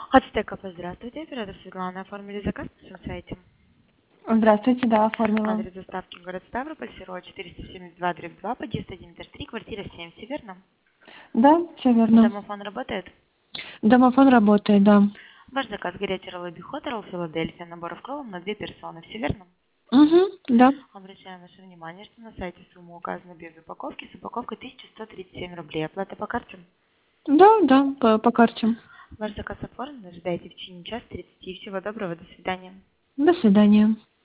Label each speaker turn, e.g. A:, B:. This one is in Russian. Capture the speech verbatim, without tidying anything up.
A: Ацтекафе, здравствуйте. Оператор Светлана. Оформили заказ на своем сайте.
B: Здравствуйте, да, оформила.
A: Адрес доставки город Ставрополь, Серова четыреста семьдесят два, дробь два, подъезд один, этаж три, квартира семь. Все верно?
B: Да, все верно.
A: Домофон работает?
B: Домофон работает, да.
A: Ваш заказ горячий роллы Хоттерл, Филадельфия, набор в кроллом на две персоны. Все верно?
B: Угу, да.
A: Обращаем ваше внимание, что на сайте сумма указана без упаковки с упаковкой тысяча сто тридцать семь рублей. Оплата по карте?
B: Да, да, по, по карте.
A: Ваш заказ оформлен. Ожидайте в течение часа тридцати. Всего доброго. До свидания.
B: До свидания.